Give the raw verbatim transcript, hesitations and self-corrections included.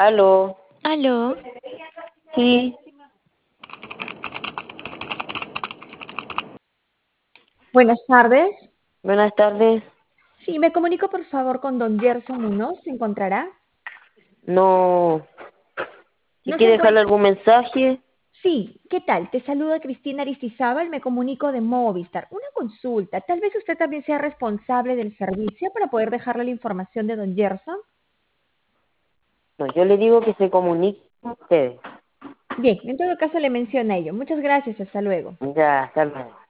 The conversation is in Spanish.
Aló, Aló, sí, buenas tardes. buenas tardes. Sí, me comunico por favor con don Gerson Munoz. ¿Se encontrará? No, si No se quiere dejarle encuentra. algún mensaje, Sí, ¿qué tal? Te saluda Cristina Aristizábal, me comunico de Movistar. Una consulta. Tal vez usted también sea responsable del servicio para poder dejarle la información de don Gerson. no, yo le digo que se comunique con ustedes. Bien, en todo caso le menciono ello. Muchas gracias, hasta luego. Ya, hasta luego.